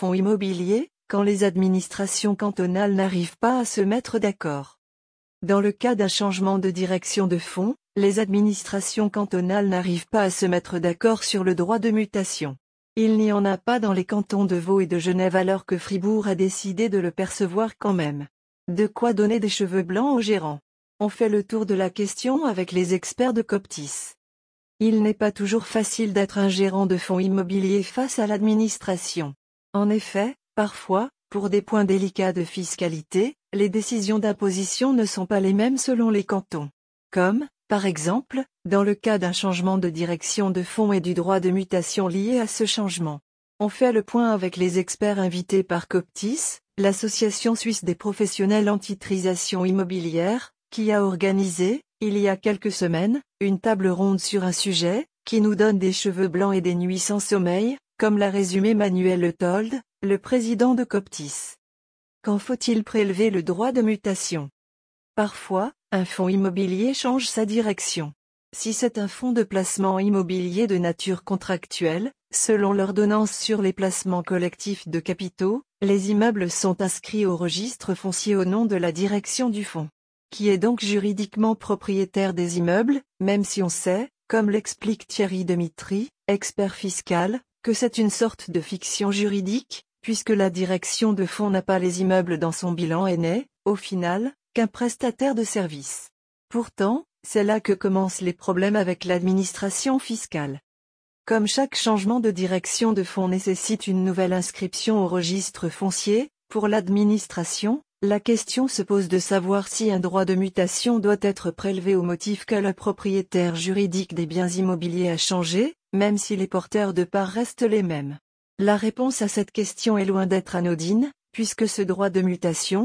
fonds immobiliers, quand les administrations cantonales n'arrivent pas à se mettre d'accord. Dans le cas d'un changement de direction de fonds, les administrations cantonales n'arrivent pas à se mettre d'accord sur le droit de mutation. Il n'y en a pas dans les cantons de Vaud et de Genève alors que Fribourg a décidé de le percevoir quand même. De quoi donner des cheveux blancs aux gérants. On fait le tour de la question avec les experts de Coptis. Il n'est pas toujours facile d'être un gérant de fonds immobiliers face à l'administration. En effet, parfois, pour des points délicats de fiscalité, les décisions d'imposition ne sont pas les mêmes selon les cantons. Comme, par exemple, dans le cas d'un changement de direction de fonds et du droit de mutation lié à ce changement. On fait le point avec les experts invités par Coptis, l'association suisse des professionnels anti-trisation immobilière, qui a organisé, il y a quelques semaines, une table ronde sur un sujet, qui nous donne des cheveux blancs et des nuits sans sommeil, comme l'a résumé Manuel Letold, le président de Coptis. Quand faut-il prélever le droit de mutation? Parfois, un fonds immobilier change sa direction. Si c'est un fonds de placement immobilier de nature contractuelle, selon l'ordonnance sur les placements collectifs de capitaux, les immeubles sont inscrits au registre foncier au nom de la direction du fonds, qui est donc juridiquement propriétaire des immeubles, même si on sait, comme l'explique Thierry Demitry, expert fiscal, que c'est une sorte de fiction juridique, puisque la direction de fonds n'a pas les immeubles dans son bilan et n'est, au final, qu'un prestataire de services. Pourtant, c'est là que commencent les problèmes avec l'administration fiscale. Comme chaque changement de direction de fonds nécessite une nouvelle inscription au registre foncier, pour l'administration, la question se pose de savoir si un droit de mutation doit être prélevé au motif que le propriétaire juridique des biens immobiliers a changé, même si les porteurs de parts restent les mêmes. La réponse à cette question est loin d'être anodine, puisque ce droit de mutation,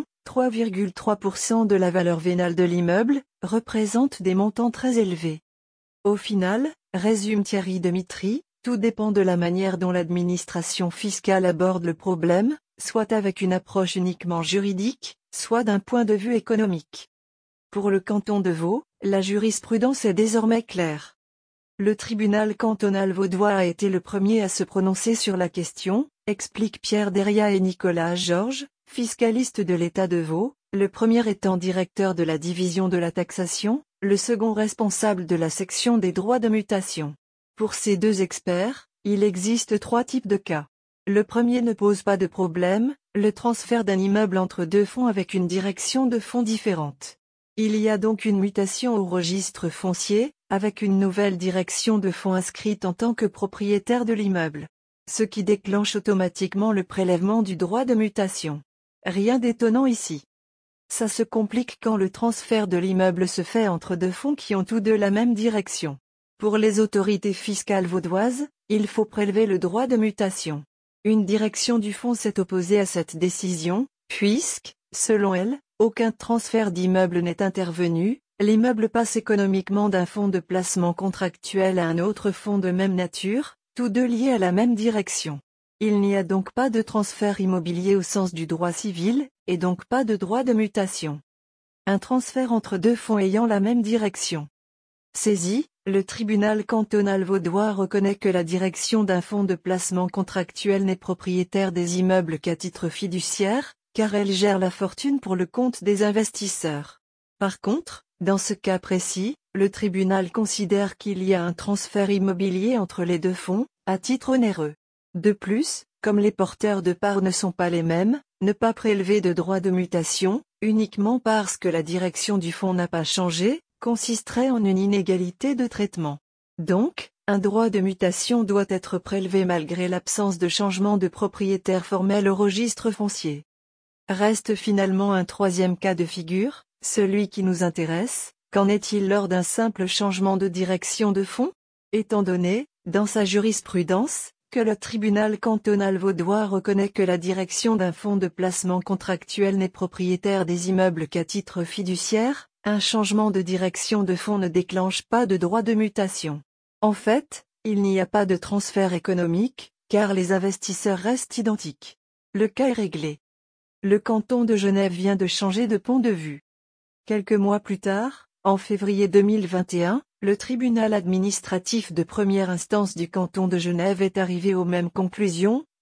3,3% de la valeur vénale de l'immeuble, représente des montants très élevés. Au final, résume Thierry Demitry, tout dépend de la manière dont l'administration fiscale aborde le problème, soit avec une approche uniquement juridique, soit d'un point de vue économique. Pour le canton de Vaud, la jurisprudence est désormais claire. Le tribunal cantonal vaudois a été le premier à se prononcer sur la question, expliquent Pierre Deria et Nicolas Georges, fiscalistes de l'État de Vaud, le premier étant directeur de la division de la taxation, le second responsable de la section des droits de mutation. Pour ces deux experts, il existe 3 types de cas. Le premier ne pose pas de problème, le transfert d'un immeuble entre deux fonds avec une direction de fonds différente. Il y a donc une mutation au registre foncier, avec une nouvelle direction de fonds inscrite en tant que propriétaire de l'immeuble. Ce qui déclenche automatiquement le prélèvement du droit de mutation. Rien d'étonnant ici. Ça se complique quand le transfert de l'immeuble se fait entre deux fonds qui ont tous deux la même direction. Pour les autorités fiscales vaudoises, il faut prélever le droit de mutation. Une direction du fonds s'est opposée à cette décision, puisque, selon elle, aucun transfert d'immeuble n'est intervenu, l'immeuble passe économiquement d'un fonds de placement contractuel à un autre fonds de même nature, tous deux liés à la même direction. Il n'y a donc pas de transfert immobilier au sens du droit civil, et donc pas de droit de mutation. Un transfert entre deux fonds ayant la même direction. Saisi, le tribunal cantonal vaudois reconnaît que la direction d'un fonds de placement contractuel n'est propriétaire des immeubles qu'à titre fiduciaire, car elle gère la fortune pour le compte des investisseurs. Par contre, dans ce cas précis, le tribunal considère qu'il y a un transfert immobilier entre les deux fonds, à titre onéreux. De plus, comme les porteurs de parts ne sont pas les mêmes, ne pas prélever de droit de mutation, uniquement parce que la direction du fonds n'a pas changé, consisterait en une inégalité de traitement. Donc, un droit de mutation doit être prélevé malgré l'absence de changement de propriétaire formel au registre foncier. Reste finalement un troisième cas de figure, celui qui nous intéresse. Qu'en est-il lors d'un simple changement de direction de fonds? Étant donné, dans sa jurisprudence, que le tribunal cantonal vaudois reconnaît que la direction d'un fonds de placement contractuel n'est propriétaire des immeubles qu'à titre fiduciaire, un changement de direction de fonds ne déclenche pas de droit de mutation. En fait, il n'y a pas de transfert économique, car les investisseurs restent identiques. Le cas est réglé. Le canton de Genève vient de changer de point de vue. Quelques mois plus tard, en février 2021, le tribunal administratif de première instance du canton de Genève est arrivé aux mêmes conclusions,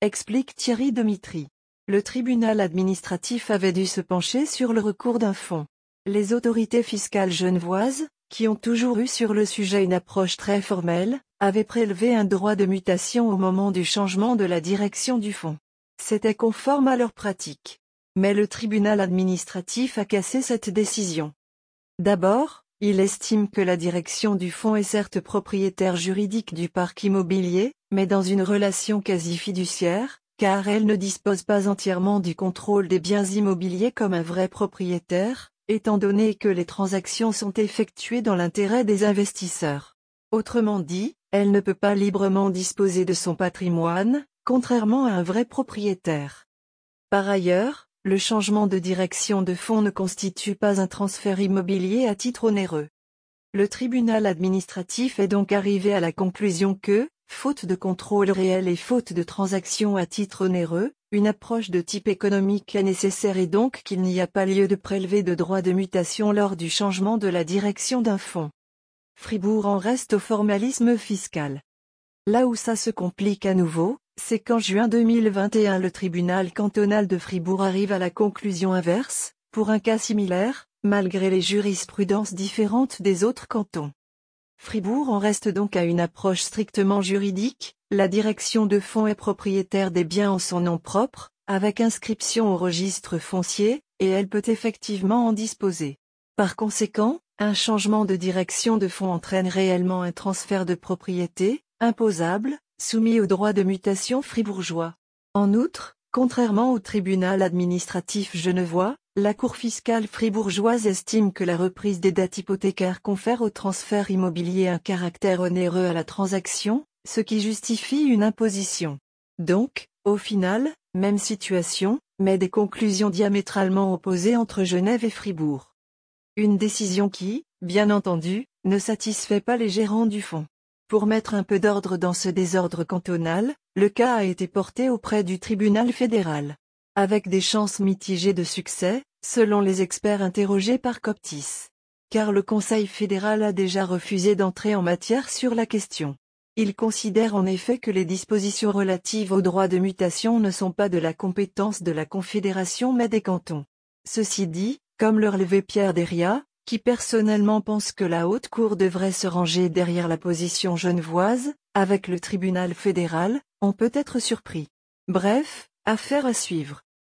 explique Thierry Demitry. Le tribunal administratif avait dû se pencher sur le recours d'un fonds. Les autorités fiscales genevoises, qui ont toujours eu sur le sujet une approche très formelle, avaient prélevé un droit de mutation au moment du changement de la direction du fonds. C'était conforme à leur pratique. Mais le tribunal administratif a cassé cette décision. D'abord, il estime que la direction du fonds est certes propriétaire juridique du parc immobilier, mais dans une relation quasi fiduciaire, car elle ne dispose pas entièrement du contrôle des biens immobiliers comme un vrai propriétaire, étant donné que les transactions sont effectuées dans l'intérêt des investisseurs. Autrement dit, elle ne peut pas librement disposer de son patrimoine, contrairement à un vrai propriétaire. Par ailleurs, le changement de direction de fonds ne constitue pas un transfert immobilier à titre onéreux. Le tribunal administratif est donc arrivé à la conclusion que, faute de contrôle réel et faute de transactions à titre onéreux, une approche de type économique est nécessaire et donc qu'il n'y a pas lieu de prélever de droits de mutation lors du changement de la direction d'un fonds. Fribourg en reste au formalisme fiscal. Là où ça se complique à nouveau, c'est qu'en juin 2021 le tribunal cantonal de Fribourg arrive à la conclusion inverse, pour un cas similaire, malgré les jurisprudences différentes des autres cantons. Fribourg en reste donc à une approche strictement juridique, la direction de fonds est propriétaire des biens en son nom propre, avec inscription au registre foncier, et elle peut effectivement en disposer. Par conséquent, un changement de direction de fonds entraîne réellement un transfert de propriété, imposable, soumis au droit de mutation fribourgeois. En outre, contrairement au tribunal administratif genevois, la Cour fiscale fribourgeoise estime que la reprise des dettes hypothécaires confère au transfert immobilier un caractère onéreux à la transaction, ce qui justifie une imposition. Donc, au final, même situation, mais des conclusions diamétralement opposées entre Genève et Fribourg. Une décision qui, bien entendu, ne satisfait pas les gérants du fonds. Pour mettre un peu d'ordre dans ce désordre cantonal, le cas a été porté auprès du tribunal fédéral. Avec des chances mitigées de succès, selon les experts interrogés par Coptis. Car le Conseil fédéral a déjà refusé d'entrer en matière sur la question. Il considère en effet que les dispositions relatives aux droits de mutation ne sont pas de la compétence de la Confédération mais des cantons. Ceci dit, comme le relevait Pierre Deria, qui personnellement pense que la Haute Cour devrait se ranger derrière la position genevoise, avec le tribunal fédéral, on peut être surpris. Bref, affaire à suivre.